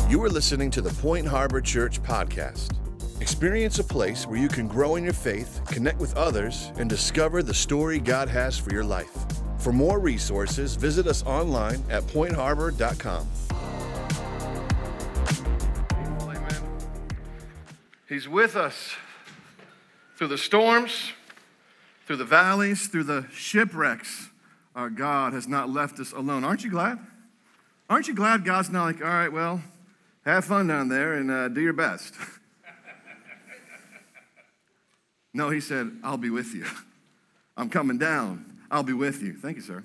You are listening to the Point Harbor Church podcast. Experience a place where you can grow in your faith, connect with others, and discover the story God has for your life. For more resources, visit us online at pointharbor.com. Amen. He's with us through the storms, through the valleys, through the shipwrecks. Our God has not left us alone. Aren't you glad? Aren't you glad God's not like, all right, well, have fun down there and do your best. No, he said, I'll be with you. I'm coming down. I'll be with you. Thank you, sir.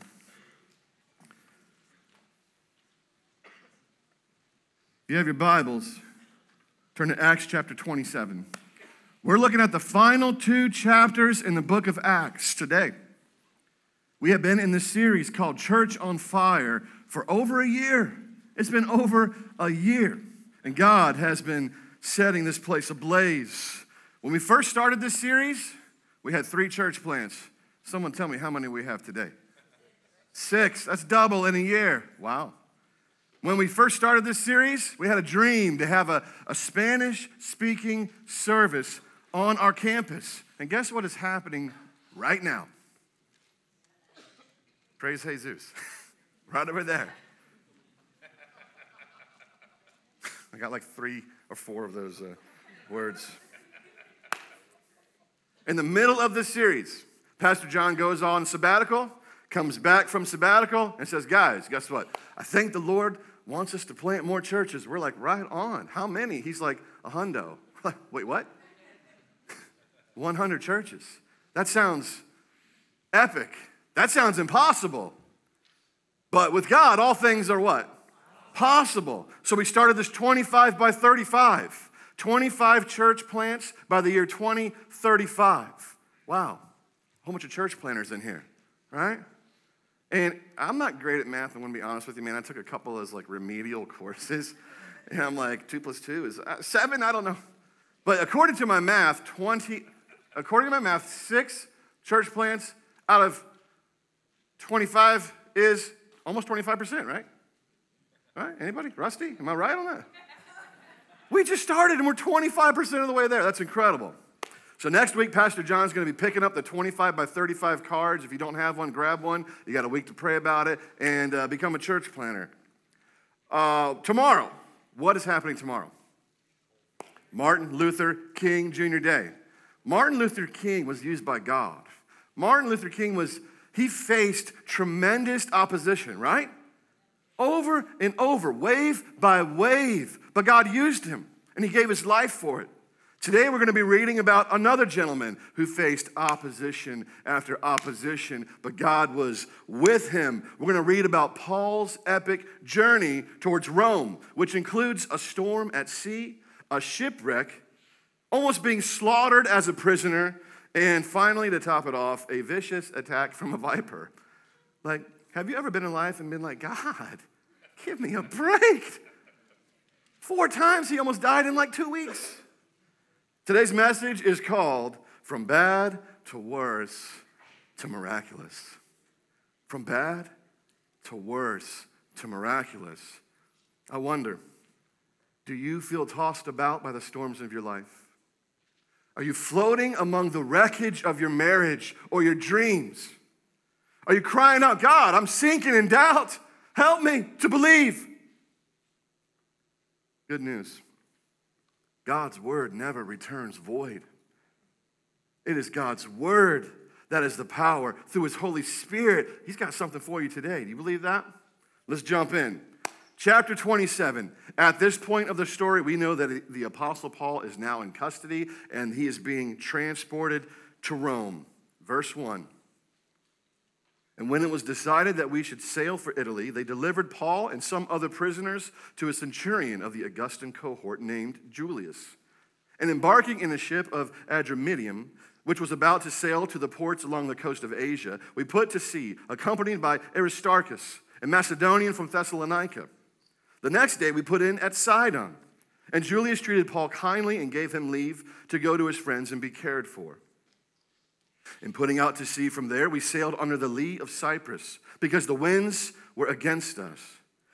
If you have your Bibles, turn to Acts chapter 27. We're looking at the final two chapters in the book of Acts today. We have been in this series called Church on Fire for over a year. It's been over a year. And God has been setting this place ablaze. When we first started this series, we had 3 church plants. Someone tell me how many we have today. 6. That's double in a year. Wow. When we first started this series, we had a dream to have a Spanish-speaking service on our campus. And guess what is happening right now? Praise Jesus. Right over there. I got like 3 or 4 of those words. In the middle of this series, Pastor John goes on sabbatical, comes back from sabbatical, and says, guys, guess what? I think the Lord wants us to plant more churches. We're like, right on. How many? He's like, 100. Wait, what? 100 churches. That sounds epic. That sounds impossible. But with God, all things are what? Possible. So we started this 25 by 35. 25 church plants by the year 2035. Wow. A whole bunch of church planters in here, right? And I'm not great at math, I'm going to be honest with you, man. I took a couple of like remedial courses. And I'm like, 2 plus 2 is 7? I don't know. But according to my math, 6 church plants out of 25 is almost 25%, right? Right? Anybody? Rusty? Am I right on that? We just started and we're 25% of the way there. That's incredible. So next week, Pastor John's going to be picking up the 25 by 35 cards. If you don't have one, grab one. You got a week to pray about it and become a church planter. Tomorrow, what is happening tomorrow? Martin Luther King Jr. Day. Martin Luther King was used by God. Martin Luther King he faced tremendous opposition, right? Over and over, wave by wave. But God used him, and he gave his life for it. Today, we're going to be reading about another gentleman who faced opposition after opposition, but God was with him. We're going to read about Paul's epic journey towards Rome, which includes a storm at sea, a shipwreck, almost being slaughtered as a prisoner, and finally, to top it off, a vicious attack from a viper. Like, have you ever been in life and been like, God, give me a break? 4 times he almost died in like 2 weeks. Today's message is called From Bad to Worse to Miraculous. From bad to worse to miraculous. I wonder, do you feel tossed about by the storms of your life? Are you floating among the wreckage of your marriage or your dreams? Are you crying out, God, I'm sinking in doubt. Help me to believe. Good news. God's word never returns void. It is God's word that is the power. Through his Holy Spirit, he's got something for you today. Do you believe that? Let's jump in. Chapter 27. At this point of the story, we know that the Apostle Paul is now in custody and he is being transported to Rome. Verse 1. And when it was decided that we should sail for Italy, they delivered Paul and some other prisoners to a centurion of the Augustan cohort named Julius. And embarking in the ship of Adramyttium, which was about to sail to the ports along the coast of Asia, we put to sea, accompanied by Aristarchus, a Macedonian from Thessalonica. The next day we put in at Sidon, and Julius treated Paul kindly and gave him leave to go to his friends and be cared for. In putting out to sea from there, we sailed under the lee of Cyprus because the winds were against us.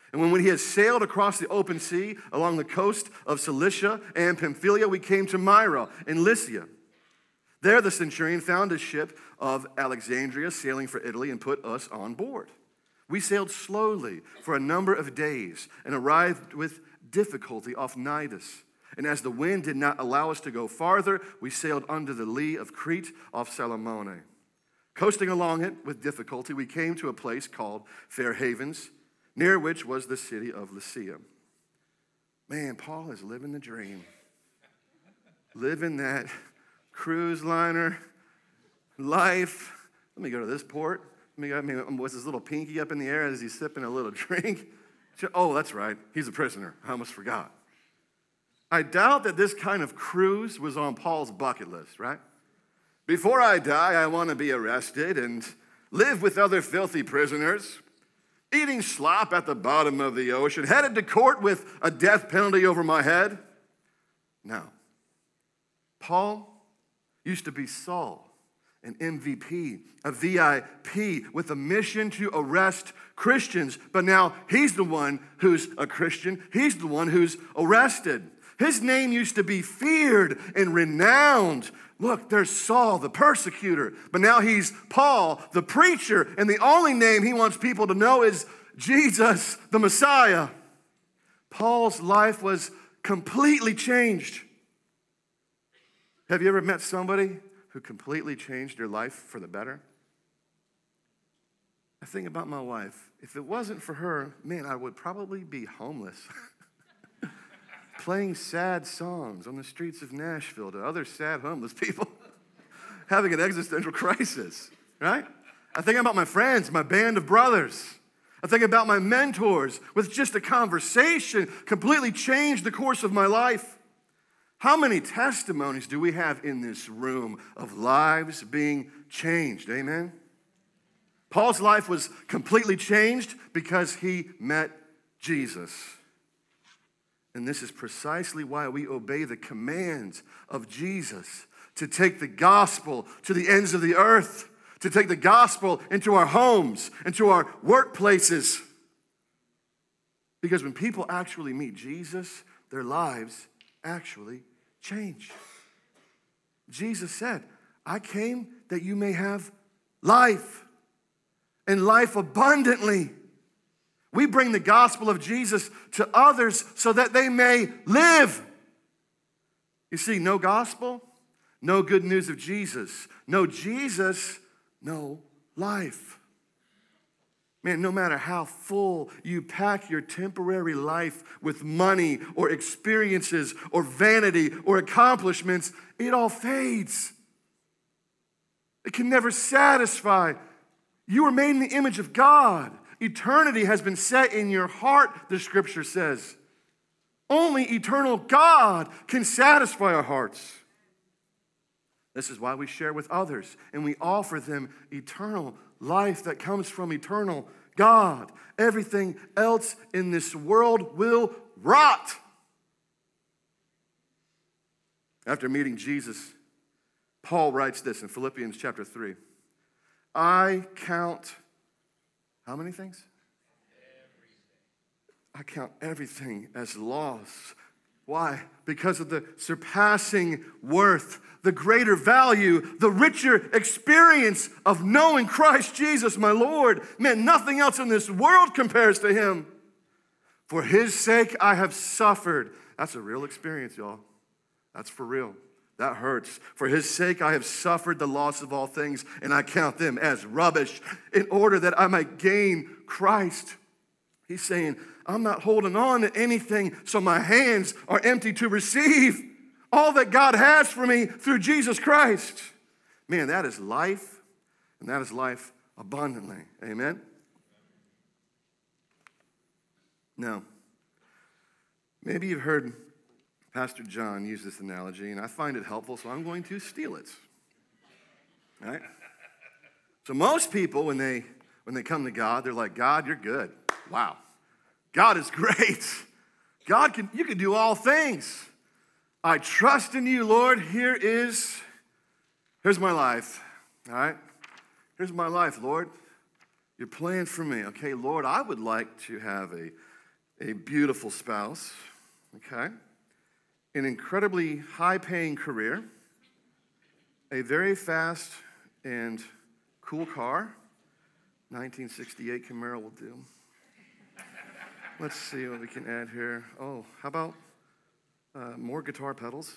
And when he had sailed across the open sea along the coast of Cilicia and Pamphylia, we came to Myra in Lycia. There the centurion found a ship of Alexandria sailing for Italy and put us on board. We sailed slowly for a number of days and arrived with difficulty off Cnidus. And as the wind did not allow us to go farther, we sailed under the lee of Crete off Salamone. Coasting along it with difficulty, we came to a place called Fair Havens, near which was the city of Lycia. Man, Paul is living the dream. Living that cruise liner life. Let me go to this port. What's his little pinky up in the air as he's sipping a little drink? Oh, that's right. He's a prisoner. I almost forgot. I doubt that this kind of cruise was on Paul's bucket list, right? Before I die, I want to be arrested and live with other filthy prisoners, eating slop at the bottom of the ocean, headed to court with a death penalty over my head. No. Paul used to be Saul, an MVP, a VIP with a mission to arrest Christians, but now he's the one who's a Christian. He's the one who's arrested. His name used to be feared and renowned. Look, there's Saul, the persecutor, but now he's Paul, the preacher, and the only name he wants people to know is Jesus, the Messiah. Paul's life was completely changed. Have you ever met somebody who completely changed their life for the better? I think about my wife. If it wasn't for her, man, I would probably be homeless. Playing sad songs on the streets of Nashville to other sad homeless people having an existential crisis, right? I think about my friends, my band of brothers. I think about my mentors with just a conversation completely changed the course of my life. How many testimonies do we have in this room of lives being changed? Amen? Paul's life was completely changed because he met Jesus. And this is precisely why we obey the commands of Jesus to take the gospel to the ends of the earth, to take the gospel into our homes, into our workplaces. Because when people actually meet Jesus, their lives actually change. Jesus said, I came that you may have life, and life abundantly. We bring the gospel of Jesus to others so that they may live. You see, no gospel, no good news of Jesus. No Jesus, no life. Man, no matter how full you pack your temporary life with money or experiences or vanity or accomplishments, it all fades. It can never satisfy. You are made in the image of God. Eternity has been set in your heart, the scripture says. Only eternal God can satisfy our hearts. This is why we share with others and we offer them eternal life that comes from eternal God. Everything else in this world will rot. After meeting Jesus, Paul writes this in Philippians chapter 3. I count, how many things? I count everything as loss. Why? Because of the surpassing worth, the greater value, the richer experience of knowing Christ Jesus, my Lord. Man, nothing else in this world compares to him. For his sake, I have suffered. That's a real experience, y'all. That's for real. That hurts. For his sake, I have suffered the loss of all things, and I count them as rubbish in order that I might gain Christ. He's saying, I'm not holding on to anything, so my hands are empty to receive all that God has for me through Jesus Christ. Man, that is life, and that is life abundantly. Amen? Now, maybe you've heard Pastor John use this analogy, and I find it helpful, so I'm going to steal it. All right? So most people, when they come to God, they're like, God, you're good. Wow. God is great. You can do all things. I trust in you, Lord. Here's my life. All right? Here's my life, Lord. Your plan for me. Okay, Lord, I would like to have a beautiful spouse, okay, an incredibly high-paying career, a very fast and cool car. 1968 Camaro will do. Let's see what we can add here. Oh, how about more guitar pedals?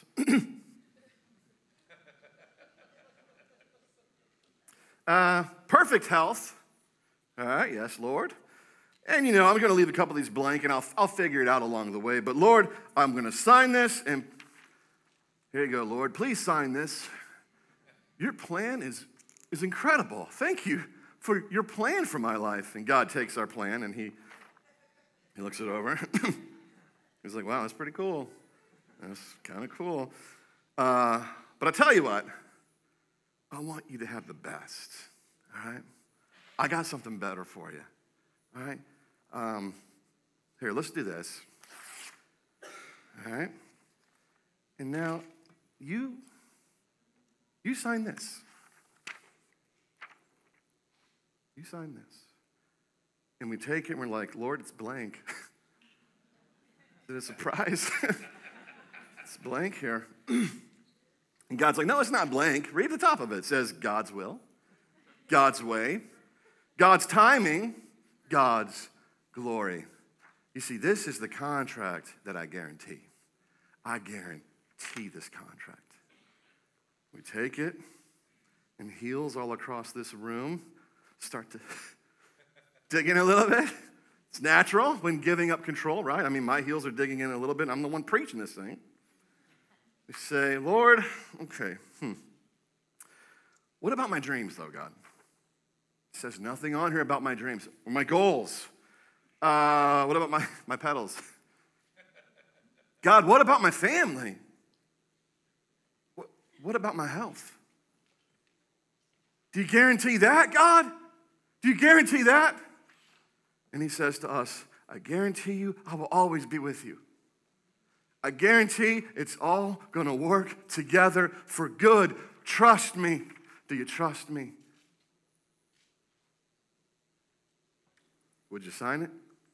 Perfect health. All right, yes, Lord. And I'm going to leave a couple of these blank, and I'll figure it out along the way. But Lord, I'm going to sign this, and here you go, Lord. Please sign this. Your plan is incredible. Thank you for your plan for my life. And God takes our plan, and he looks it over. He's like, wow, that's pretty cool. That's kind of cool. But I tell you what, I want you to have the best, all right? I got something better for you, all right? Here, let's do this, all right? And now, you sign this. You sign this. And we take it and we're like, Lord, it's blank. Is it a surprise? It's blank here. And God's like, no, it's not blank. Read the top of it. It says God's will, God's way, God's timing, God's glory. You see, this is the contract that I guarantee. I guarantee this contract. We take it, and heels all across this room start to dig in a little bit. It's natural when giving up control, right? I mean, my heels are digging in a little bit. I'm the one preaching this thing. We say, Lord, okay, what about my dreams, though, God? It says nothing on here about my dreams or my goals. What about my pedals? God, what about my family? What about my health? Do you guarantee that, God? Do you guarantee that? And he says to us, I guarantee you I will always be with you. I guarantee it's all going to work together for good. Trust me. Do you trust me? Would you sign it?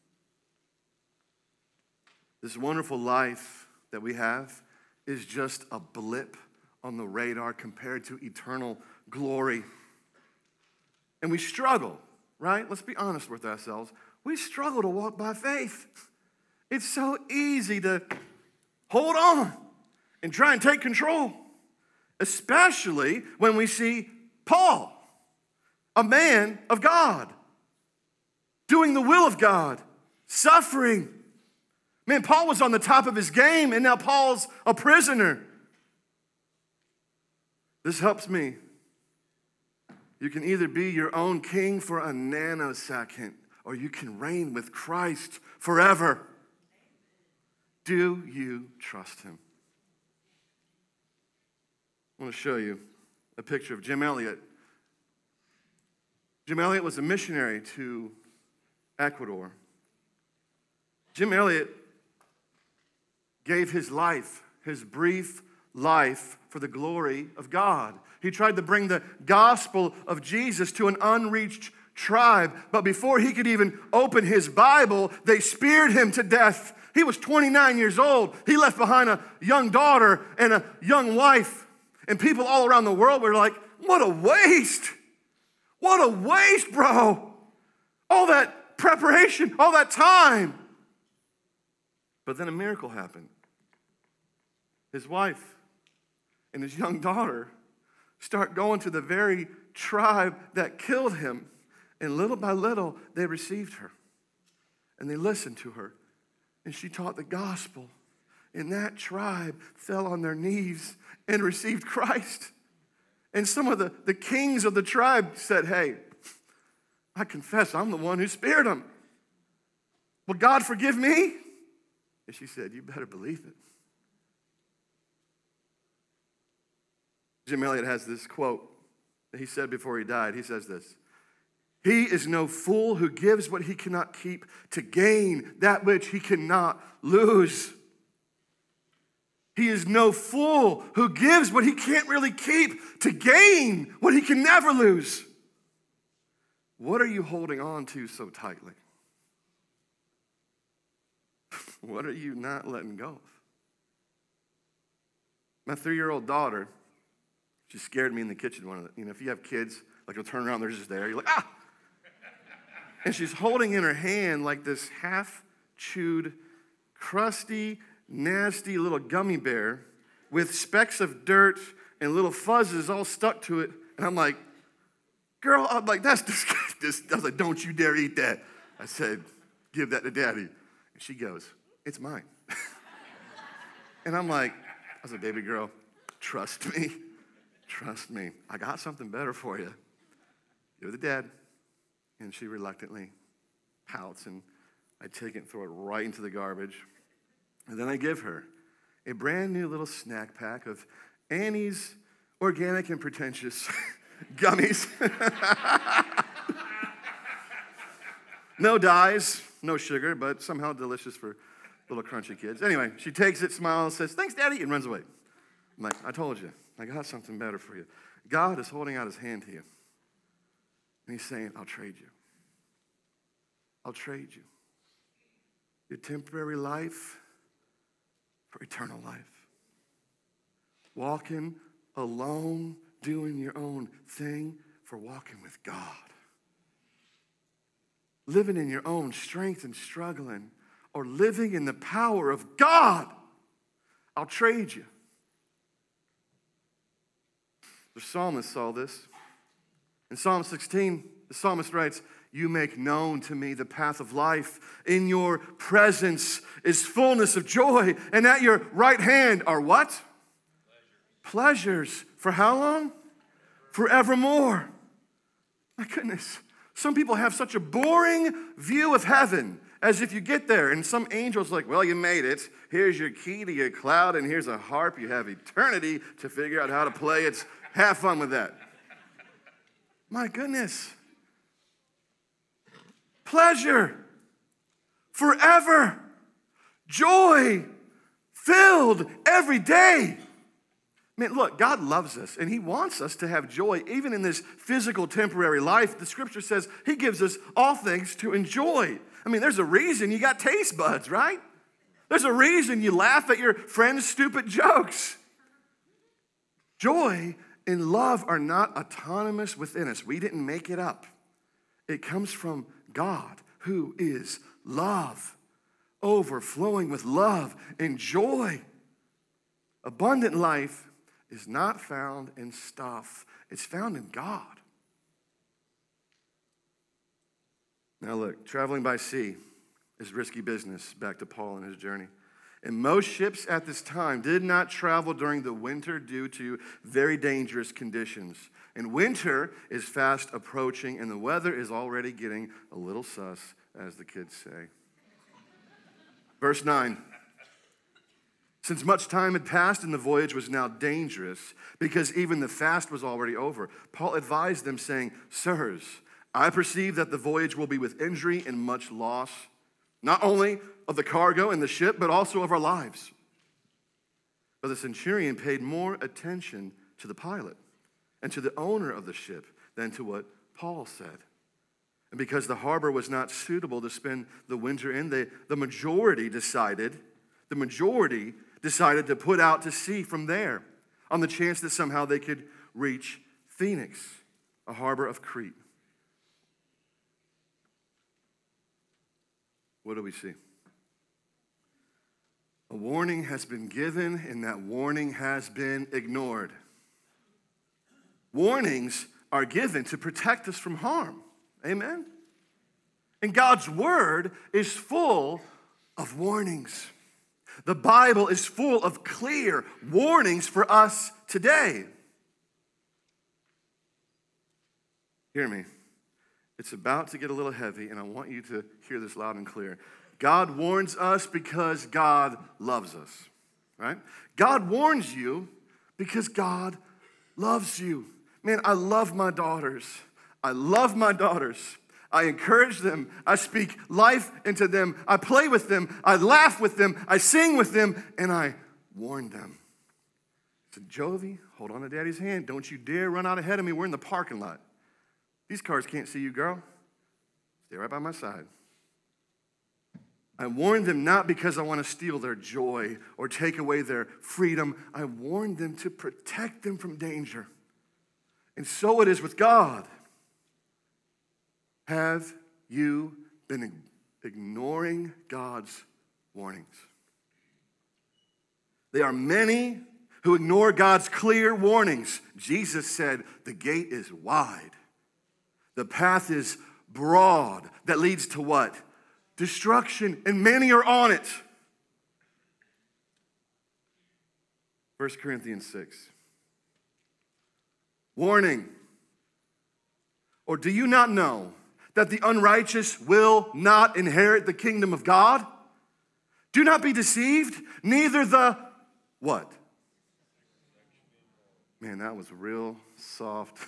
This wonderful life that we have is just a blip on the radar compared to eternal glory. And we struggle, right? Let's be honest with ourselves. We struggle to walk by faith. It's so easy to hold on and try and take control, especially when we see Paul, a man of God, doing the will of God, suffering. Man, Paul was on the top of his game, and now Paul's a prisoner. This helps me. You can either be your own king for a nanosecond, or you can reign with Christ forever. Do you trust him? I want to show you a picture of Jim Elliot. Jim Elliot was a missionary to Ecuador. Jim Elliot gave his life, his brief life, for the glory of God. He tried to bring the gospel of Jesus to an unreached tribe, but before he could even open his Bible, they speared him to death. He was 29 years old. He left behind a young daughter and a young wife, and people all around the world were like, what a waste. What a waste, bro. All that preparation, all that time. But then a miracle happened. His wife and his young daughter start going to the very tribe that killed him. And little by little, they received her. And they listened to her. And she taught the gospel. And that tribe fell on their knees and received Christ. And some of the kings of the tribe said, hey, I confess I'm the one who spared them. Will God forgive me? And she said, you better believe it. Jim Elliot has this quote that he said before he died. He says this: he is no fool who gives what he cannot keep to gain that which he cannot lose. He is no fool who gives what he can't really keep to gain what he can never lose. What are you holding on to so tightly? What are you not letting go of? My 3-year-old daughter, she scared me in the kitchen. If you have kids, like you'll turn around, they're just there. You're like, ah! And she's holding in her hand like this half-chewed, crusty, nasty little gummy bear with specks of dirt and little fuzzes all stuck to it. And I'm like, girl, that's disgusting. I was like, don't you dare eat that. I said, give that to Daddy. And she goes, it's mine. And I'm like, I said, baby girl, trust me. Trust me. I got something better for you. Give it to Dad. And she reluctantly pouts, and I take it and throw it right into the garbage. And then I give her a brand new little snack pack of Annie's organic and pretentious gummies. No dyes, no sugar, but somehow delicious for little crunchy kids. Anyway, she takes it, smiles, says, thanks, Daddy, and runs away. I'm like, I told you, I got something better for you. God is holding out his hand to you. And he's saying, I'll trade you. I'll trade you. Your temporary life for eternal life. Walking alone, doing your own thing for walking with God. Living in your own strength and struggling, or living in the power of God. I'll trade you. The psalmist saw this. In Psalm 16, the psalmist writes, you make known to me the path of life. In your presence is fullness of joy, and at your right hand are what? Pleasures. For how long? Forevermore. My goodness. Some people have such a boring view of heaven, as if you get there and some angel's like, well, you made it. Here's your key to your cloud, and here's a harp. You have eternity to figure out how to play it. Have fun with that. My goodness. Pleasure. Forever. Joy. Filled every day. Man, look, God loves us, and he wants us to have joy even in this physical, temporary life. The scripture says he gives us all things to enjoy. I mean, there's a reason you got taste buds, right? There's a reason you laugh at your friend's stupid jokes. Joy and love are not autonomous within us. We didn't make it up. It comes from God, who is love, overflowing with love and joy. Abundant life is not found in stuff. It's found in God. Now look, traveling by sea is risky business, back to Paul and his journey. And most ships at this time did not travel during the winter due to very dangerous conditions. And winter is fast approaching, and the weather is already getting a little sus, as the kids say. Verse 9. Since much time had passed and the voyage was now dangerous, because even the fast was already over, Paul advised them, saying, sirs, I perceive that the voyage will be with injury and much loss, not only of the cargo and the ship, but also of our lives. But the centurion paid more attention to the pilot and to the owner of the ship than to what Paul said. And because the harbor was not suitable to spend the winter in, the majority decided to put out to sea from there on the chance that somehow they could reach Phoenix, a harbor of Crete. What do we see? A warning has been given, and that warning has been ignored. Warnings are given to protect us from harm. Amen? And God's word is full of warnings. The Bible is full of clear warnings for us today. Hear me. It's about to get a little heavy, and I want you to hear this loud and clear. God warns us because God loves us, right? God warns you because God loves you. Man, I love my daughters. I love my daughters. I encourage them. I speak life into them. I play with them. I laugh with them. I sing with them, and I warn them. I said, Jovi, hold on to Daddy's hand. Don't you dare run out ahead of me. We're in the parking lot. These cars can't see you, girl. Stay right by my side. I warn them not because I want to steal their joy or take away their freedom. I warn them to protect them from danger. And so it is with God. Have you been ignoring God's warnings? There are many who ignore God's clear warnings. Jesus said, the gate is wide. The path is broad that leads to what? Destruction, and many are on it. 1 Corinthians 6. Warning. Or do you not know that the unrighteous will not inherit the kingdom of God? Do not be deceived, neither the what? Man, that was real soft.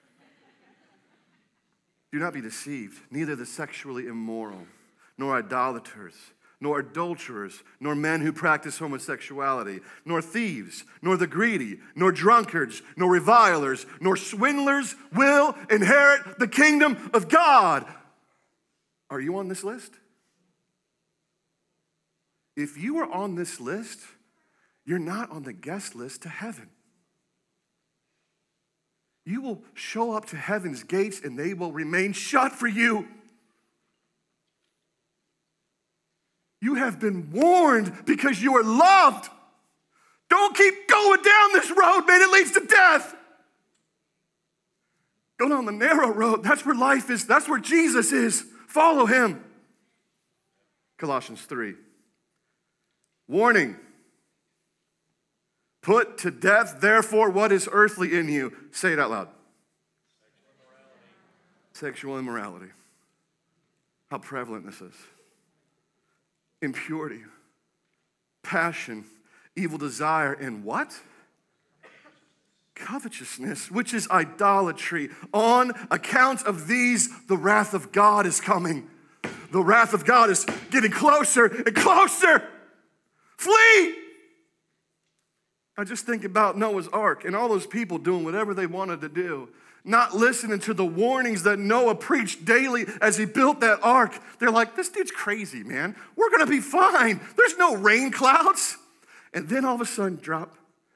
Do not be deceived, neither the sexually immoral, nor idolaters, nor adulterers, nor men who practice homosexuality, nor thieves, nor the greedy, nor drunkards, nor revilers, nor swindlers will inherit the kingdom of God. Are you on this list? If you are on this list, you're not on the guest list to heaven. You will show up to heaven's gates and they will remain shut for you. You have been warned because you are loved. Don't keep going down this road, man. It leads to death. Go down the narrow road. That's where life is. That's where Jesus is. Follow him. Colossians 3. Warning. Put to death, therefore, what is earthly in you. Say it out loud. Sexual immorality. How prevalent this is. Impurity, passion, evil desire, and what? Covetousness, which is idolatry. On account of these, the wrath of God is coming. The wrath of God is getting closer and closer. Flee! I just think about Noah's Ark and all those people doing whatever they wanted to do, not listening to the warnings that Noah preached daily as he built that ark. They're like, this dude's crazy, man. We're going to be fine. There's no rain clouds. And then all of a sudden, drop,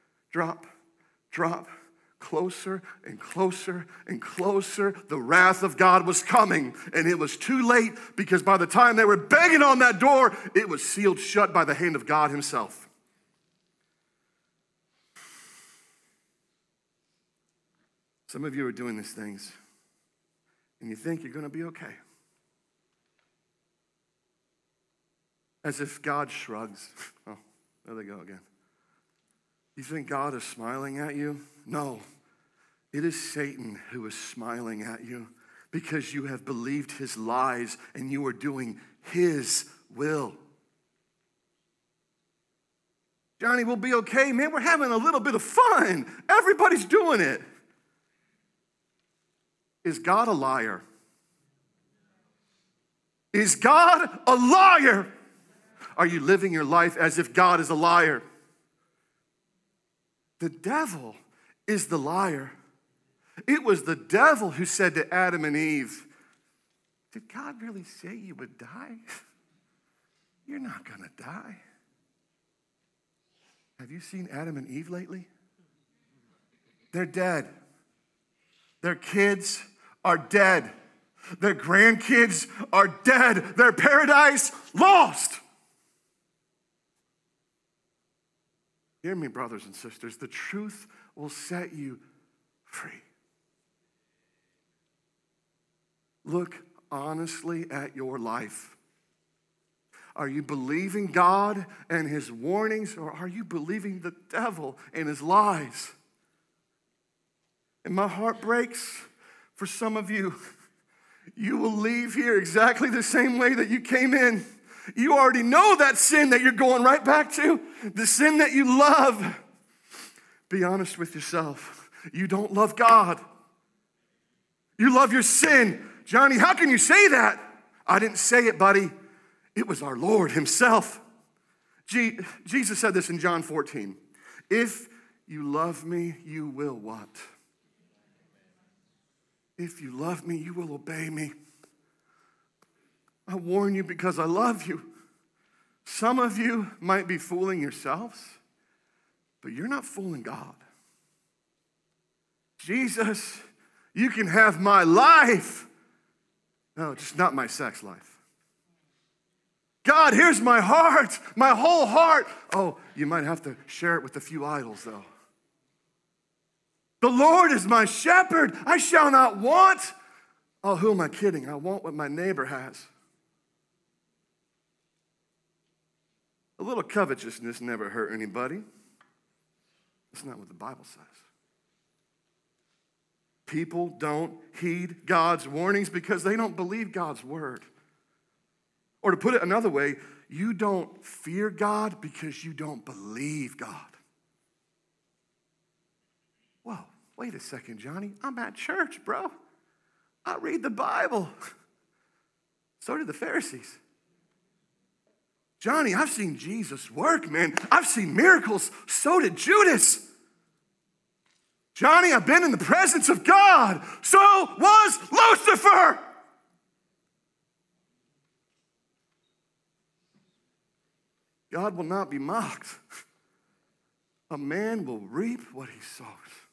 closer and closer and closer. The wrath of God was coming, and it was too late because by the time they were banging on that door, it was sealed shut by the hand of God himself. Some of you are doing these things, and you think you're going to be okay. As if God shrugs. Oh, there they go again. You think God is smiling at you? No, it is Satan who is smiling at you because you have believed his lies and you are doing his will. Johnny, we'll be okay, man. We're having a little bit of fun. Everybody's doing it. Is God a liar? Is God a liar? Are you living your life as if God is a liar? The devil is the liar. It was the devil who said to Adam and Eve, did God really say you would die? You're not going to die. Have you seen Adam and Eve lately? They're dead. Their kids are dead. Their grandkids are dead. Their paradise lost. Hear me, brothers and sisters. The truth will set you free. Look honestly at your life. Are you believing God and his warnings, or are you believing the devil and his lies? And my heart breaks for some of you. You will leave here exactly the same way that you came in. You already know that sin that you're going right back to, the sin that you love. Be honest with yourself. You don't love God. You love your sin. Johnny, how can you say that? I didn't say it, buddy. It was our Lord himself. Jesus said this in John 14. If you love me, you will what? If you love me, you will obey me. I warn you because I love you. Some of you might be fooling yourselves, but you're not fooling God. Jesus, you can have my life. No, just not my sex life. God, here's my heart, my whole heart. Oh, you might have to share it with a few idols, though. The Lord is my shepherd. I shall not want. Oh, who am I kidding? I want what my neighbor has. A little covetousness never hurt anybody. That's not what the Bible says. People don't heed God's warnings because they don't believe God's word. Or to put it another way, you don't fear God because you don't believe God. Whoa, wait a second, Johnny. I'm at church, bro. I read the Bible. So did the Pharisees. Johnny, I've seen Jesus work, man. I've seen miracles. So did Judas. Johnny, I've been in the presence of God. So was Lucifer. God will not be mocked. A man will reap what he sows.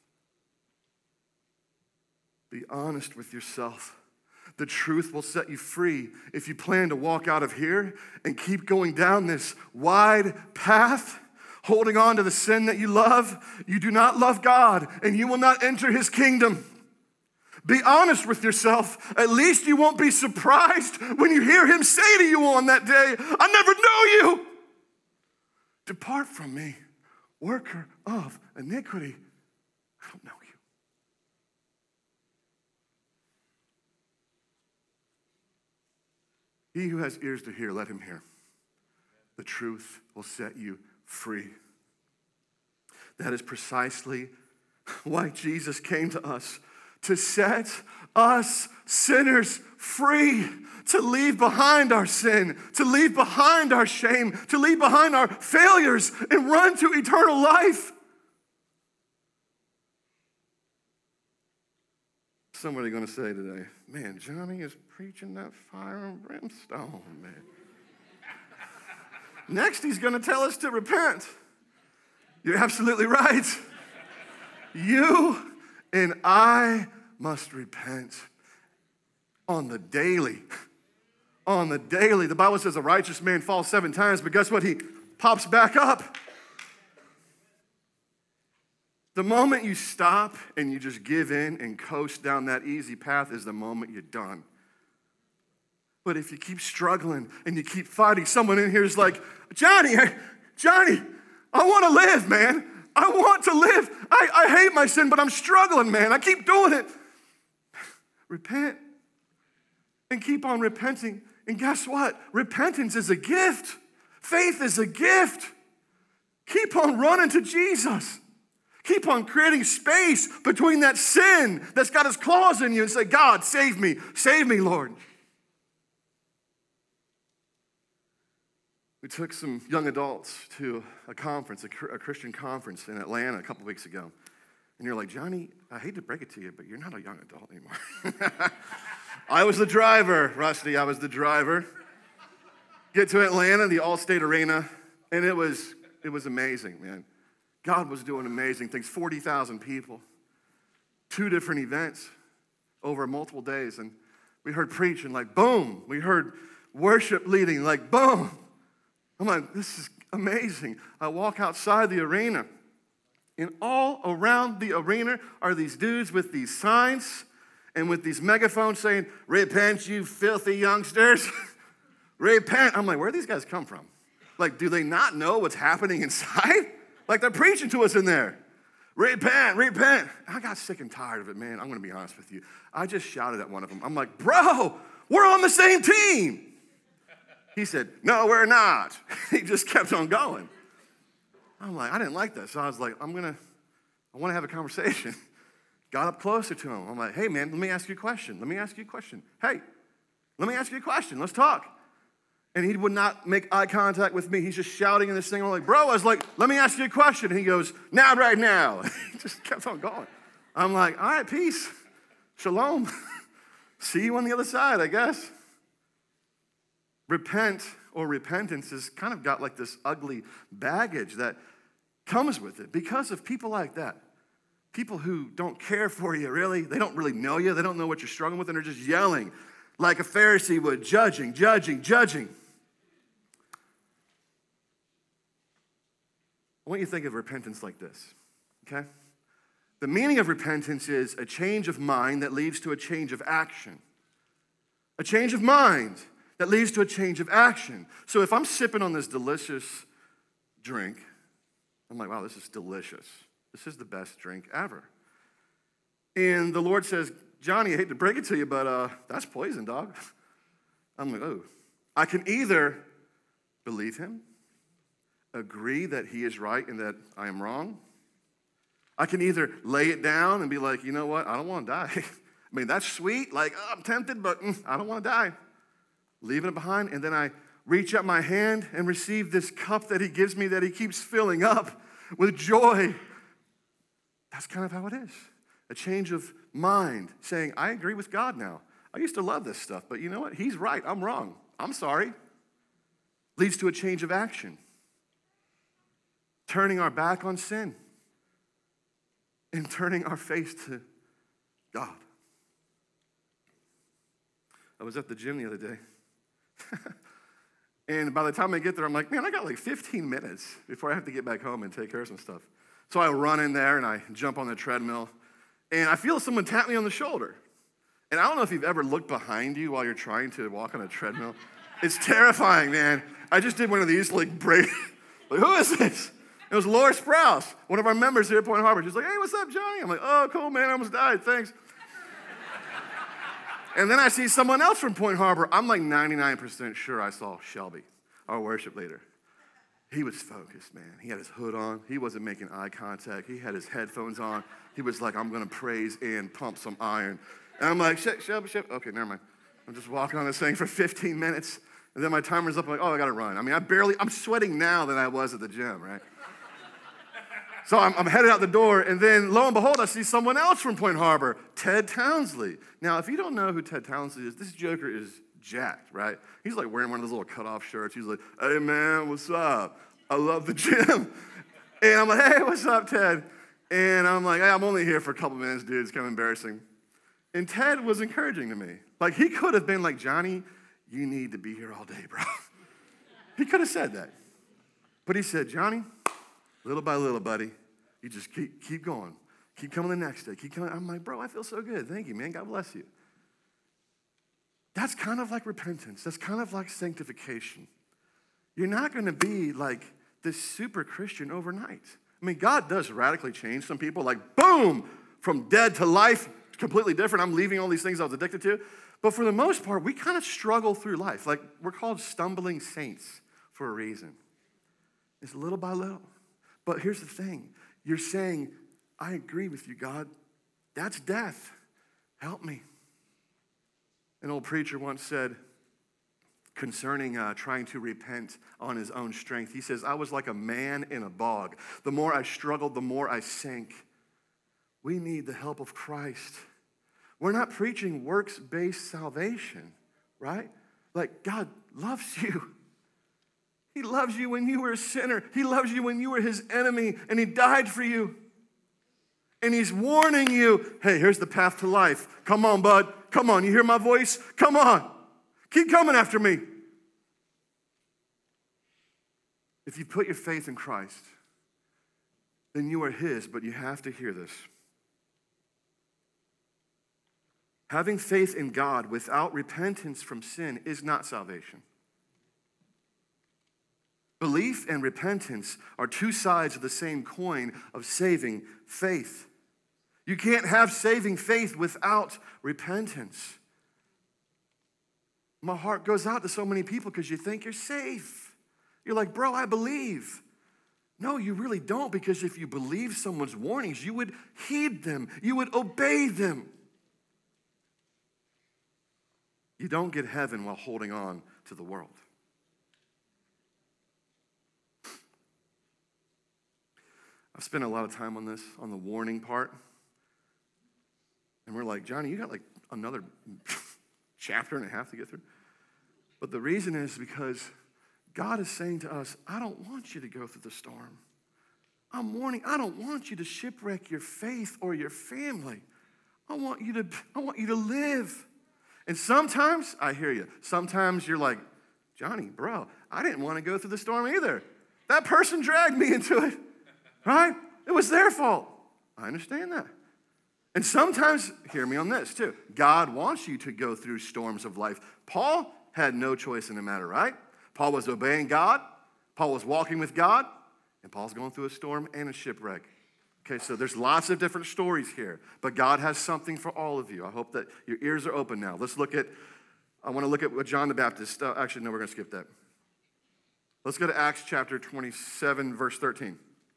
Be honest with yourself. The truth will set you free. If you plan to walk out of here and keep going down this wide path, holding on to the sin that you love, you do not love God, and you will not enter his kingdom. Be honest with yourself. At least you won't be surprised when you hear him say to you on that day, I never knew you. Depart from me, worker of iniquity. I don't know you. He who has ears to hear, let him hear. The truth will set you free. That is precisely why Jesus came to us, to set us sinners free, to leave behind our sin, to leave behind our shame, to leave behind our failures and run to eternal life. Somebody going to say today, man, Johnny is preaching that fire and brimstone, man. Next, he's going to tell us to repent. You're absolutely right. You and I must repent on the daily. On the daily. The Bible says a righteous man falls 7 times, but guess what? He pops back up. The moment you stop and you just give in and coast down that easy path is the moment you're done. But if you keep struggling and you keep fighting, someone in here is like, Johnny, I want to live, man. I want to live. I hate my sin, but I'm struggling, man. I keep doing it. Repent and keep on repenting. And guess what? Repentance is a gift. Faith is a gift. Keep on running to Jesus. Keep on creating space between that sin that's got its claws in you and say, God, save me, Lord. We took some young adults to a conference, a Christian conference in Atlanta a couple weeks ago. And you're like, Johnny, I hate to break it to you, but you're not a young adult anymore. I was the driver, Rusty, I was the driver. Get to Atlanta, the Allstate Arena, and it was amazing, man. God was doing amazing things, 40,000 people, 2 different events over multiple days. And we heard preaching like, boom. We heard worship leading like, boom. I'm like, this is amazing. I walk outside the arena, and all around the arena are these dudes with these signs and with these megaphones saying, repent, you filthy youngsters. Repent. I'm like, where do these guys come from? Like, do they not know what's happening inside? Like, they're preaching to us in there. Repent, repent. I got sick and tired of it, man. I'm going to be honest with you. I just shouted at one of them. I'm like, bro, we're on the same team. He said, no, we're not. He just kept on going. I'm like, I didn't like that. So I was like, I want to have a conversation. Got up closer to him. I'm like, hey, man, let me ask you a question. Hey, let me ask you a question. Let's talk. And he would not make eye contact with me. He's just shouting in this thing. I'm like, bro, I was like, let me ask you a question. And he goes, now, right now. He just kept on going. I'm like, all right, peace. Shalom. See you on the other side, I guess. Repent or repentance has kind of got like this ugly baggage that comes with it because of people like that. People who don't care for you, really. They don't really know you. They don't know what you're struggling with, and they're just yelling like a Pharisee would, judging. I want you to think of repentance like this, okay? The meaning of repentance is a change of mind that leads to a change of action. A change of mind that leads to a change of action. So if I'm sipping on this delicious drink, I'm like, wow, this is delicious. This is the best drink ever. And the Lord says, Johnny, I hate to break it to you, but that's poison, dog. I'm like, oh. I can either believe him, agree that he is right and that I am wrong. I can either lay it down and be like, you know what, I don't want to die. I mean, that's sweet, like, oh, I'm tempted, but I don't want to die. Leaving it behind, and then I reach out my hand and receive this cup that he gives me that he keeps filling up with joy. That's kind of how it is. A change of mind, saying, I agree with God now. I used to love this stuff, but you know what? He's right, I'm wrong. I'm sorry. Leads to a change of action. Turning our back on sin and turning our face to God. I was at the gym the other day. And by the time I get there, I'm like, man, I got like 15 minutes before I have to get back home and take care of some stuff. So I run in there and I jump on the treadmill. And I feel someone tap me on the shoulder. And I don't know if you've ever looked behind you while you're trying to walk on a treadmill. It's terrifying, man. I just did one of these, like, break. Like, who is this? It was Laura Sprouse, one of our members here at Point Harbor. She's like, hey, what's up, Johnny? I'm like, oh, cool, man, I almost died, thanks. And then I see someone else from Point Harbor. I'm like 99% sure I saw Shelby, our worship leader. He was focused, man. He had his hood on. He wasn't making eye contact. He had his headphones on. He was like, I'm going to praise and pump some iron. And I'm like, Shelby. Okay, never mind. I'm just walking on this thing for 15 minutes. And then my timer's up. I'm like, oh, I got to run. I mean, I'm sweating now than I was at the gym, right? So I'm headed out the door, and then lo and behold, I see someone else from Point Harbor, Ted Townsley. Now, if you don't know who Ted Townsley is, this joker is jacked, right? He's like wearing one of those little cutoff shirts. He's like, hey, man, what's up? I love the gym. And I'm like, hey, what's up, Ted? And I'm like, hey, I'm only here for a couple minutes, dude. It's kind of embarrassing. And Ted was encouraging to me. Like, he could have been like, Johnny, you need to be here all day, bro. He could have said that. But he said, Johnny, little by little, buddy, you just keep going. Keep coming the next day. Keep coming. I'm like, bro, I feel so good. Thank you, man. God bless you. That's kind of like repentance. That's kind of like sanctification. You're not going to be like this super Christian overnight. I mean, God does radically change some people, like, boom, from dead to life, completely different. I'm leaving all these things I was addicted to. But for the most part, we kind of struggle through life. Like, we're called stumbling saints for a reason. It's little by little. But here's the thing. You're saying, I agree with you, God. That's death. Help me. An old preacher once said concerning trying to repent on his own strength, he says, I was like a man in a bog. The more I struggled, the more I sank. We need the help of Christ. We're not preaching works-based salvation, right? Like, God loves you. He loves you when you were a sinner. He loves you when you were his enemy, and he died for you. And he's warning you, hey, here's the path to life. Come on, bud. Come on. You hear my voice? Come on. Keep coming after me. If you put your faith in Christ, then you are his, but you have to hear this. Having faith in God without repentance from sin is not salvation. Belief and repentance are two sides of the same coin of saving faith. You can't have saving faith without repentance. My heart goes out to so many people because you think you're safe. You're like, bro, I believe. No, you really don't, because if you believe someone's warnings, you would heed them. You would obey them. You don't get heaven while holding on to the world. I've spent a lot of time on this, on the warning part. And we're like, Johnny, you got like another chapter and a half to get through. But the reason is because God is saying to us, I don't want you to go through the storm. I'm warning, I don't want you to shipwreck your faith or your family. I want you to live. And sometimes, I hear you, sometimes you're like, Johnny, bro, I didn't want to go through the storm either. That person dragged me into it, right? It was their fault. I understand that. And sometimes, hear me on this too, God wants you to go through storms of life. Paul had no choice in the matter, right? Paul was obeying God. Paul was walking with God. And Paul's going through a storm and a shipwreck. Okay, so there's lots of different stories here. But God has something for all of you. I hope that your ears are open now. I want to look at what John the Baptist, actually, no, we're going to skip that. Let's go to Acts chapter 27, verse 13.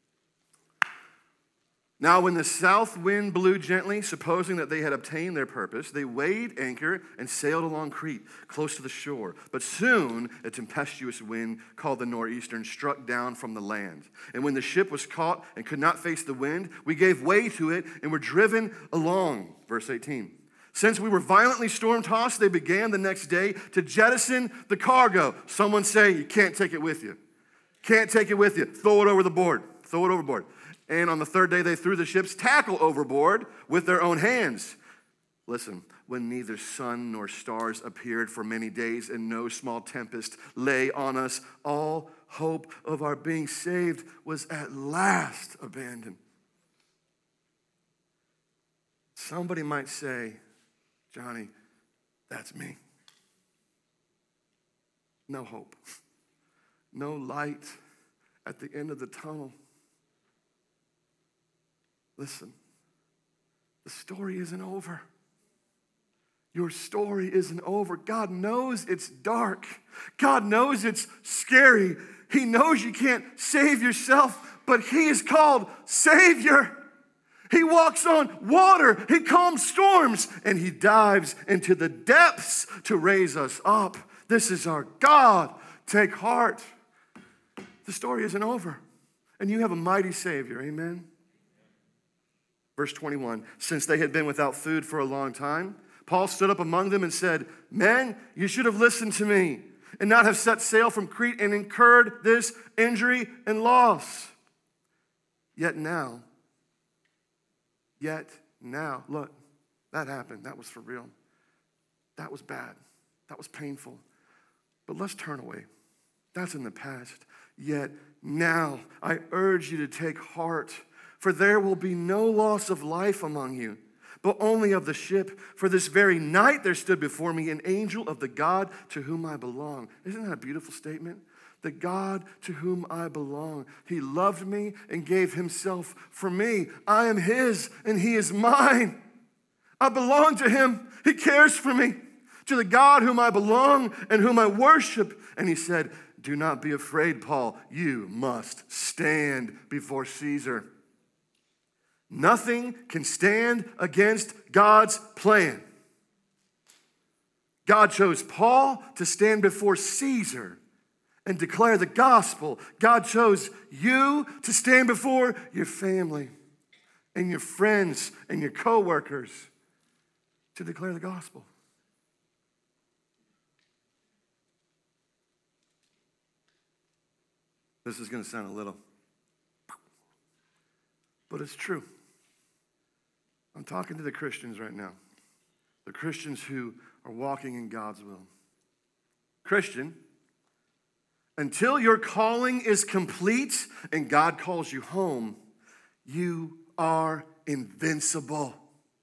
Now, when the south wind blew gently, supposing that they had obtained their purpose, they weighed anchor and sailed along Crete, close to the shore. But soon a tempestuous wind called the northeastern struck down from the land. And when the ship was caught and could not face the wind, we gave way to it and were driven along. Verse 18. Since we were violently storm-tossed, they began the next day to jettison the cargo. Someone say, you can't take it with you. Can't take it with you. Throw it over the board. Throw it overboard. And on the third day, they threw the ship's tackle overboard with their own hands. Listen, when neither sun nor stars appeared for many days and no small tempest lay on us, all hope of our being saved was at last abandoned. Somebody might say, Johnny, that's me. No hope. No light at the end of the tunnel. Listen, the story isn't over. Your story isn't over. God knows it's dark. God knows it's scary. He knows you can't save yourself, but He is called Savior. He walks on water. He calms storms, and He dives into the depths to raise us up. This is our God. Take heart. The story isn't over, and you have a mighty Savior. Amen. Verse 21, since they had been without food for a long time, Paul stood up among them and said, men, you should have listened to me and not have set sail from Crete and incurred this injury and loss. Yet now, look, that happened. That was for real. That was bad. That was painful. But let's turn away. That's in the past. Yet now, I urge you to take heart, for there will be no loss of life among you, but only of the ship. For this very night there stood before me an angel of the God to whom I belong. Isn't that a beautiful statement? The God to whom I belong. He loved me and gave Himself for me. I am His and He is mine. I belong to Him. He cares for me. To the God whom I belong and whom I worship. And He said, do not be afraid, Paul. You must stand before Caesar. Nothing can stand against God's plan. God chose Paul to stand before Caesar and declare the gospel. God chose you to stand before your family and your friends and your coworkers to declare the gospel. This is going to sound a little, but it's true. I'm talking to the Christians right now, the Christians who are walking in God's will. Christian, until your calling is complete and God calls you home, you are invincible.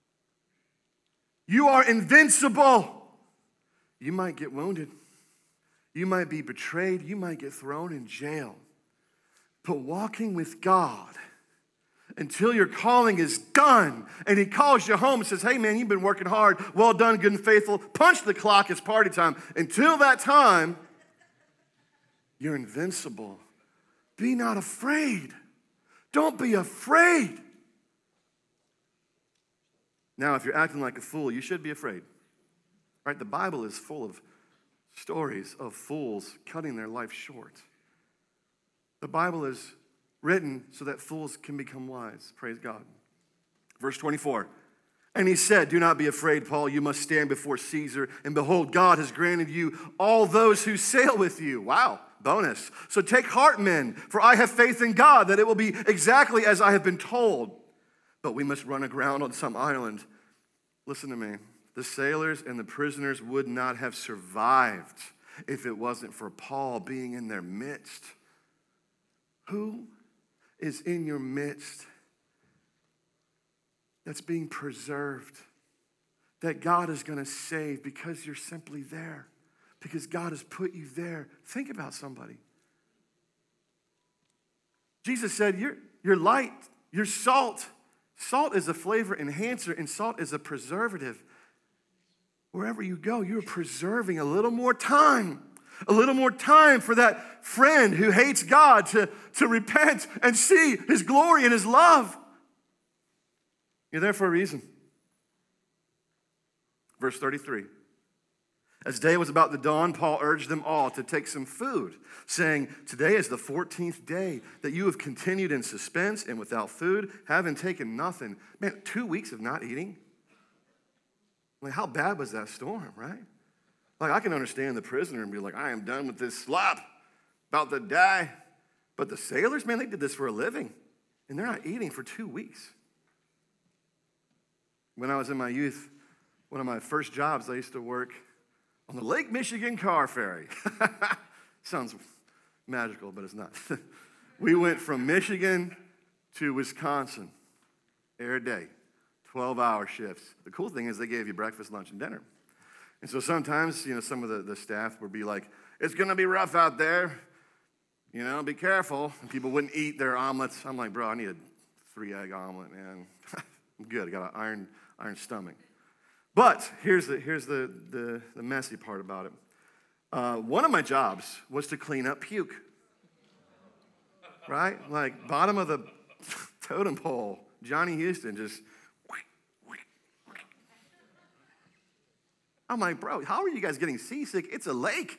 You are invincible. You might get wounded. You might be betrayed. You might get thrown in jail. But walking with God until your calling is done and He calls you home and says, hey man, you've been working hard. Well done, good and faithful. Punch the clock, it's party time. Until that time, you're invincible. Be not afraid. Don't be afraid. Now, if you're acting like a fool, you should be afraid. Right? The Bible is full of stories of fools cutting their life short. The Bible is written so that fools can become wise. Praise God. Verse 24. And he said, do not be afraid, Paul. You must stand before Caesar. And behold, God has granted you all those who sail with you. Wow. Bonus. So take heart, men, for I have faith in God that it will be exactly as I have been told. But we must run aground on some island. Listen to me. The sailors and the prisoners would not have survived if it wasn't for Paul being in their midst. Who is in your midst that's being preserved, that God is going to save because you're simply there, because God has put you there? Think about somebody. Jesus said, you're light, you're salt. Salt is a flavor enhancer, and salt is a preservative. Wherever you go, you're preserving a little more time for that friend who hates God to repent and see his glory and his love. You're there for a reason. Verse 33. As day was about to dawn, Paul urged them all to take some food, saying, today is the 14th day that you have continued in suspense and without food, having taken nothing. Man, 2 weeks of not eating? Like, how bad was that storm, right? Like, I can understand the prisoner and be like, I am done with this slop, about to die. But the sailors, man, they did this for a living, and they're not eating for 2 weeks. When I was in my youth, one of my first jobs, I used to work on the Lake Michigan car ferry. Sounds magical, but it's not. We went from Michigan to Wisconsin every day, 12-hour shifts. The cool thing is they gave you breakfast, lunch, and dinner. And so sometimes, some of the staff would be like, it's going to be rough out there. Be careful. And people wouldn't eat their omelets. I'm like, bro, I need a 3-egg omelet, man. I'm good. I got an iron stomach. But here's the messy part about it. One of my jobs was to clean up puke. Right? Like, bottom of the totem pole, Johnny Houston just... I'm like, bro, how are you guys getting seasick? It's a lake.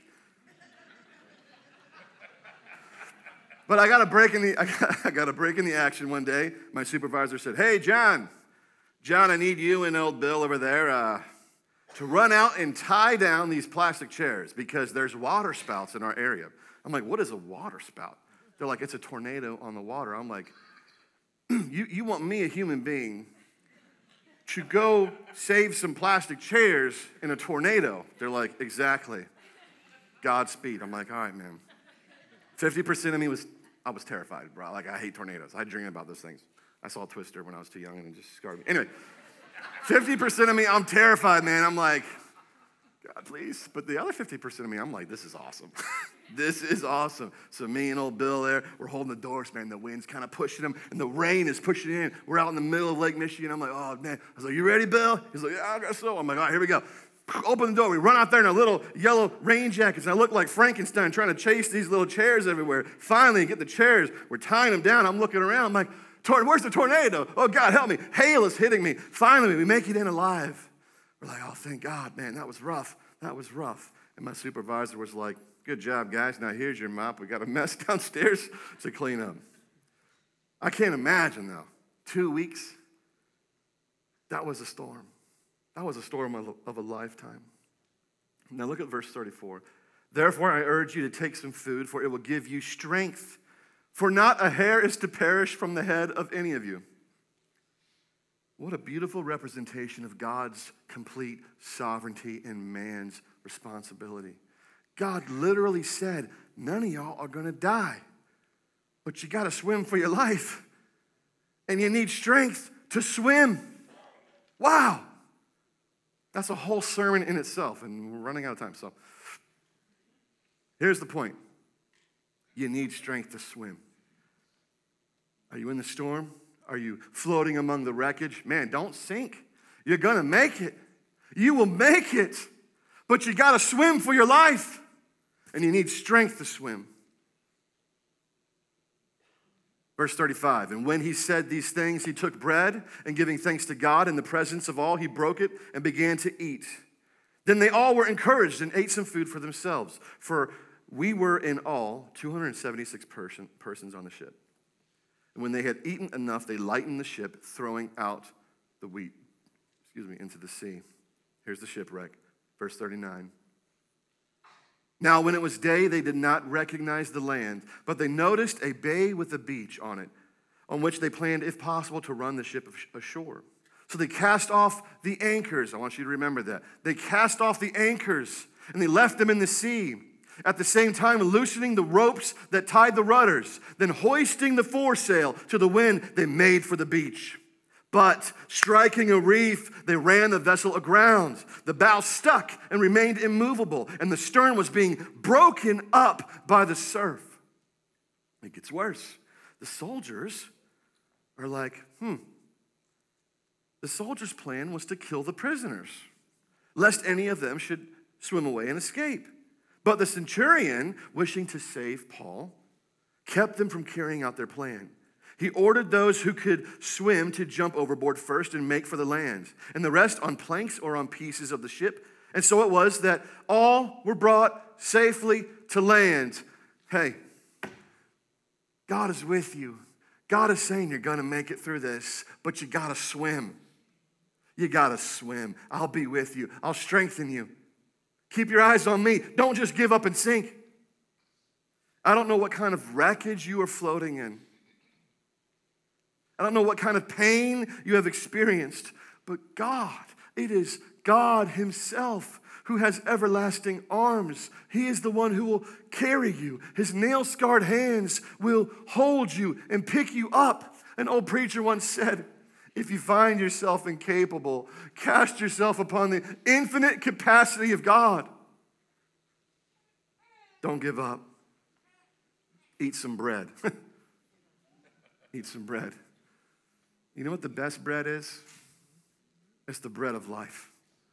But I got a break in the action one day. My supervisor said, hey, John, I need you and old Bill over there to run out and tie down these plastic chairs because there's water spouts in our area. I'm like, what is a water spout? They're like, it's a tornado on the water. I'm like, you want me, a human being, to go save some plastic chairs in a tornado? They're like, exactly. Godspeed. I'm like, all right, man. 50% of me I was terrified, bro. Like, I hate tornadoes. I dream about those things. I saw Twister when I was too young and it just scarred me. Anyway, 50% of me, I'm terrified, man. I'm like, God, please. But the other 50% of me, I'm like, this is awesome. This is awesome. So me and old Bill there, we're holding the doors, man. The wind's kind of pushing them, and the rain is pushing in. We're out in the middle of Lake Michigan. I'm like, oh, man. I was like, you ready, Bill? He's like, yeah, I guess so. I'm like, all right, here we go. Open the door. We run out there in our little yellow rain jackets, and I look like Frankenstein trying to chase these little chairs everywhere. Finally, get the chairs. We're tying them down. I'm looking around. I'm like, where's the tornado? Oh, God, help me. Hail is hitting me. Finally, we make it in alive. We're like, oh, thank God, man. That was rough. That was rough. And my supervisor was like, good job, guys. Now here's your mop. We got a mess downstairs to clean up. I can't imagine, though. 2 weeks. That was a storm. That was a storm of a lifetime. Now look at verse 34. Therefore, I urge you to take some food, for it will give you strength. For not a hair is to perish from the head of any of you. What a beautiful representation of God's complete sovereignty and man's responsibility. God literally said, none of y'all are going to die, but you got to swim for your life, and you need strength to swim. Wow. That's a whole sermon in itself, and we're running out of time. So here's the point. You need strength to swim. Are you in the storm? Are you floating among the wreckage? Man, don't sink. You're going to make it. You will make it. But you got to swim for your life. And you need strength to swim. Verse 35, and when he said these things, he took bread, and giving thanks to God in the presence of all, he broke it and began to eat. Then they all were encouraged and ate some food for themselves. For we were in all 276 persons on the ship. And when they had eaten enough, they lightened the ship, throwing out the wheat, into the sea. Here's the shipwreck, verse 39. Now, when it was day, they did not recognize the land, but they noticed a bay with a beach on it, on which they planned, if possible, to run the ship ashore. So they cast off the anchors. I want you to remember that. They cast off the anchors, and they left them in the sea, at the same time loosening the ropes that tied the rudders. Then hoisting the foresail to the wind, they made for the beach. But striking a reef, they ran the vessel aground. The bow stuck and remained immovable, and the stern was being broken up by the surf. It gets worse. The soldiers are like, The soldiers' plan was to kill the prisoners, lest any of them should swim away and escape. But the centurion, wishing to save Paul, kept them from carrying out their plan. He ordered those who could swim to jump overboard first and make for the land, and the rest on planks or on pieces of the ship. And so it was that all were brought safely to land. Hey, God is with you. God is saying you're going to make it through this, but you got to swim. You got to swim. I'll be with you. I'll strengthen you. Keep your eyes on me. Don't just give up and sink. I don't know what kind of wreckage you are floating in. I don't know what kind of pain you have experienced, but God, it is God himself who has everlasting arms. He is the one who will carry you. His nail-scarred hands will hold you and pick you up. An old preacher once said, if you find yourself incapable, cast yourself upon the infinite capacity of God. Don't give up. Eat some bread. Eat some bread. You know what the best bread is? It's the bread of life.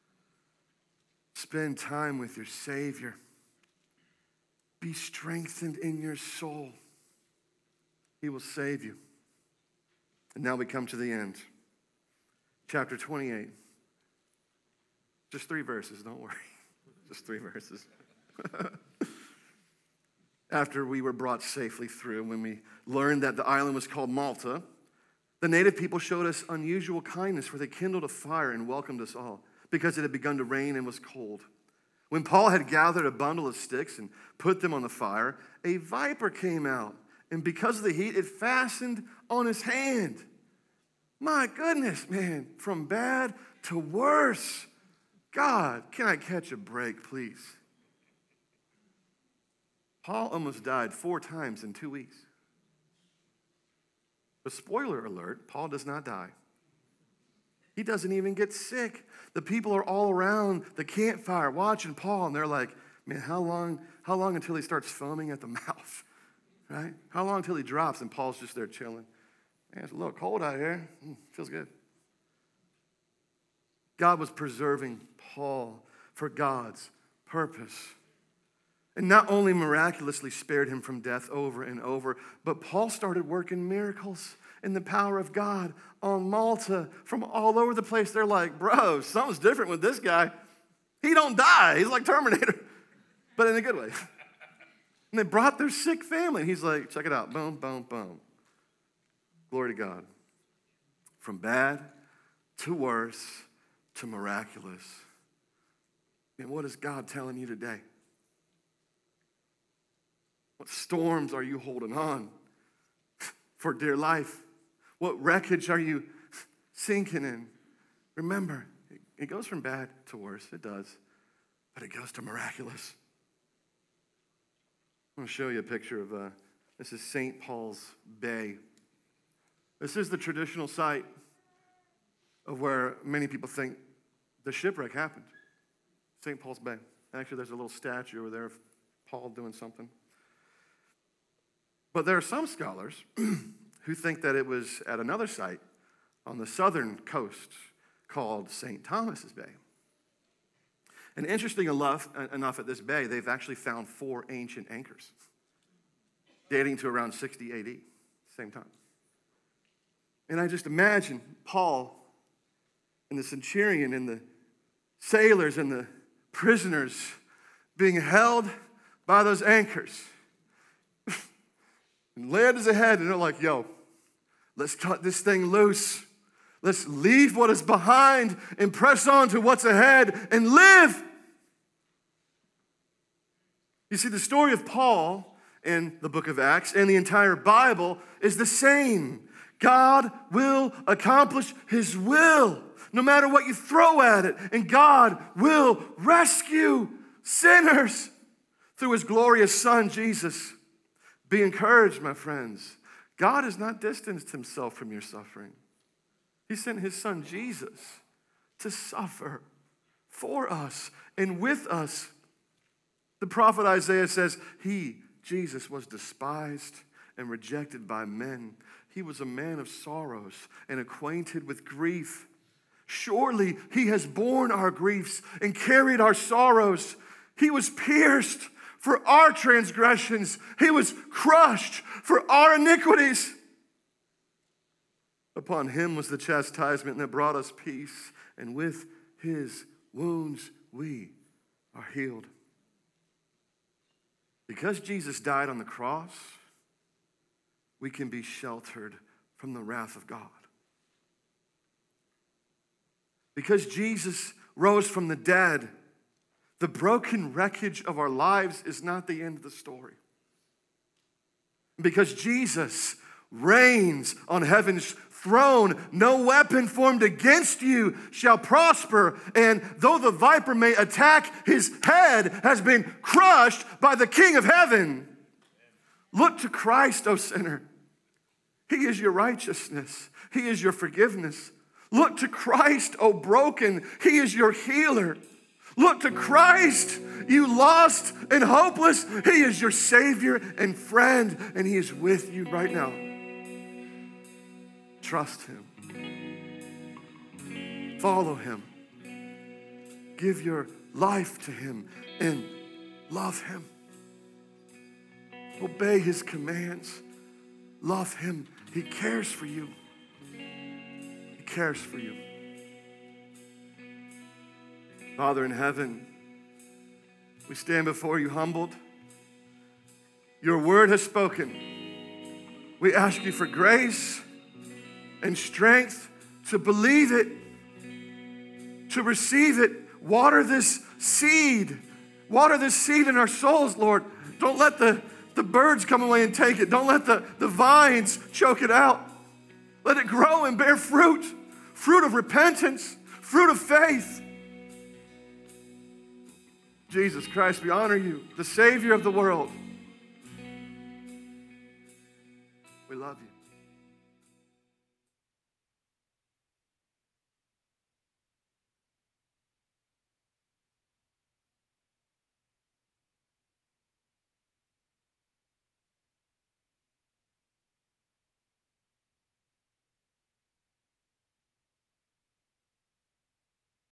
Spend time with your Savior. Be strengthened in your soul. He will save you. And now we come to the end. Chapter 28. Just 3 verses, don't worry. Just 3 verses. After we were brought safely through, when we learned that the island was called Malta, the native people showed us unusual kindness, for they kindled a fire and welcomed us all, because it had begun to rain and was cold. When Paul had gathered a bundle of sticks and put them on the fire, a viper came out, and because of the heat, it fastened on his hand. My goodness, man, from bad to worse. God, can I catch a break, please? Paul almost died 4 times in 2 weeks. But spoiler alert, Paul does not die. He doesn't even get sick. The people are all around the campfire watching Paul, and they're like, man, how long until he starts foaming at the mouth, right? How long until he drops and Paul's just there chilling? Man, it's a little cold out here. Feels good. God was preserving Paul for God's purpose. And not only miraculously spared him from death over and over, but Paul started working miracles in the power of God on Malta from all over the place. They're like, bro, something's different with this guy. He don't die. He's like Terminator, but in a good way. And they brought their sick family. And he's like, check it out. Boom, boom, boom. Glory to God. From bad to worse to miraculous. And what is God telling you today? What storms are you holding on for dear life? What wreckage are you sinking in? Remember, it goes from bad to worse. It does. But it goes to miraculous. I'm going to show you a picture of, this is St. Paul's Bay. This is the traditional site of where many people think the shipwreck happened. St. Paul's Bay. Actually, there's a little statue over there of Paul doing something. But there are some scholars who think that it was at another site on the southern coast called St. Thomas's Bay. And interesting enough at this bay, they've actually found 4 ancient anchors dating to around 60 AD, same time. And I just imagine Paul and the centurion and the sailors and the prisoners being held by those anchors. And land is ahead, and they're like, yo, let's cut this thing loose. Let's leave what is behind and press on to what's ahead and live. You see, the story of Paul in the book of Acts and the entire Bible is the same. God will accomplish his will, no matter what you throw at it. And God will rescue sinners through his glorious Son, Jesus. Be encouraged, my friends. God has not distanced himself from your suffering. He sent his Son, Jesus, to suffer for us and with us. The prophet Isaiah says, he, Jesus, was despised and rejected by men. He was a man of sorrows and acquainted with grief. Surely he has borne our griefs and carried our sorrows. He was pierced for our transgressions. He was crushed for our iniquities. Upon him was the chastisement that brought us peace, and with his wounds we are healed. Because Jesus died on the cross, we can be sheltered from the wrath of God. Because Jesus rose from the dead, the broken wreckage of our lives is not the end of the story. Because Jesus reigns on heaven's throne, no weapon formed against you shall prosper. And though the viper may attack, his head has been crushed by the King of heaven. Look to Christ, O sinner. He is your righteousness. He is your forgiveness. Look to Christ, O broken. He is your healer. Look to Christ, you lost and hopeless. He is your Savior and friend, and he is with you right now. Trust him. Follow him. Give your life to him and love him. Obey his commands. Love him. He cares for you. He cares for you. Father in heaven, we stand before you humbled. Your word has spoken. We ask you for grace and strength to believe it, to receive it. Water this seed. Water this seed in our souls, Lord. Don't let the birds come away and take it. Don't let the vines choke it out. Let it grow and bear fruit. Fruit of repentance. Fruit of faith. Jesus Christ, we honor you, the Savior of the world. We love you.